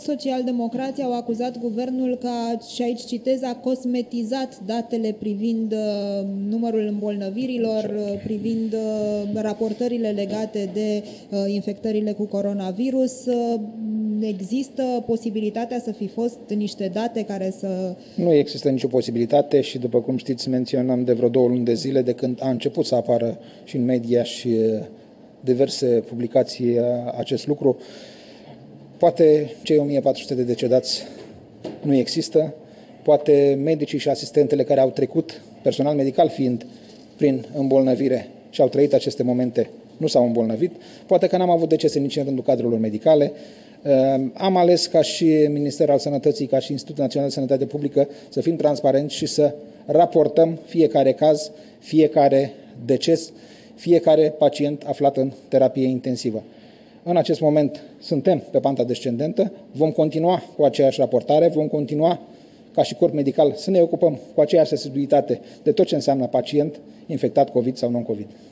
Socialdemocrații au acuzat guvernul că, și aici citez, a cosmetizat datele privind numărul îmbolnăvirilor, privind raportările legate de infectările cu coronavirus. Există posibilitatea să fi fost niște date care să... Nu există nicio posibilitate și, după cum știți, menționăm de vreo 2 luni de zile de când a început să apară și în media și diverse publicații acest lucru. Poate cei 1400 de decedați nu există, poate medicii și asistentele care au trecut, personal medical fiind, prin îmbolnăvire și au trăit aceste momente, nu s-au îmbolnăvit, poate că n-am avut decese nici în rândul cadrelor medicale. Am ales ca și Ministerul al Sănătății, ca și Institutul Național de Sănătate Publică să fim transparenți și să raportăm fiecare caz, fiecare deces, fiecare pacient aflat în terapie intensivă. În acest moment suntem pe panta descendentă, vom continua cu aceeași raportare, vom continua ca și corp medical să ne ocupăm cu aceeași sensibilitate de tot ce înseamnă pacient infectat COVID sau non-COVID.